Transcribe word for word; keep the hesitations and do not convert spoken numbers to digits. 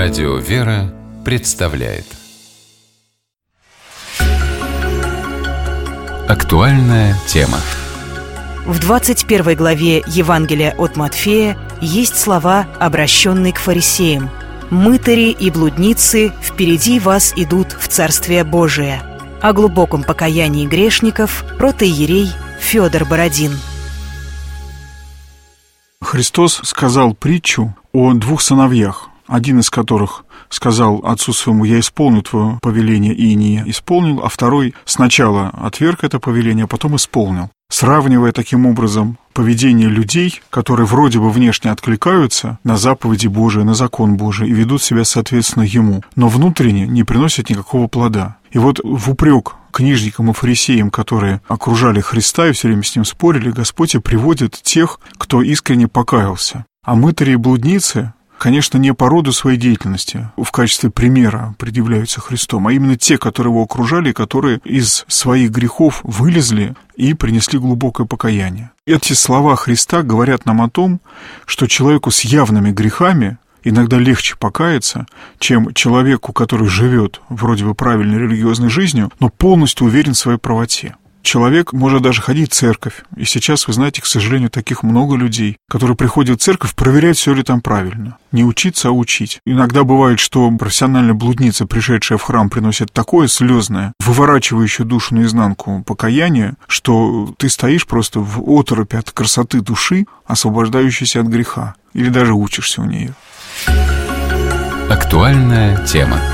Радио «Вера» представляет актуальная тема. В двадцать первой главе Евангелия от Матфея есть слова, обращенные к фарисеям: «Мытари и блудницы впереди вас идут в Царствие Божие». О глубоком покаянии грешников протоиерей Федор Бородин. Христос сказал притчу о двух сыновьях, один из которых сказал отцу своему: «Я исполню твое повеление», и не исполнил, а второй сначала отверг это повеление, а потом исполнил. Сравнивая таким образом поведение людей, которые вроде бы внешне откликаются на заповеди Божии, на закон Божий и ведут себя соответственно Ему, но внутренне не приносят никакого плода. И вот в упрек книжникам и фарисеям, которые окружали Христа и все время с Ним спорили, Господь и приводит тех, кто искренне покаялся. А мытари и блудницы, конечно, не по роду своей деятельности в качестве примера предъявляются Христом, а именно те, которые его окружали, которые из своих грехов вылезли и принесли глубокое покаяние. Эти слова Христа говорят нам о том, что человеку с явными грехами иногда легче покаяться, чем человеку, который живет вроде бы правильной религиозной жизнью, но полностью уверен в своей правоте. Человек может даже ходить в церковь. И сейчас, вы знаете, к сожалению, таких много людей, которые приходят в церковь проверять, все ли там правильно. Не учиться, а учить. Иногда бывает, что профессиональная блудница, пришедшая в храм, приносит такое слезное, выворачивающее душу наизнанку покаяние, что ты стоишь просто в оторопи от красоты души, освобождающейся от греха. Или даже учишься у нее. Актуальная тема.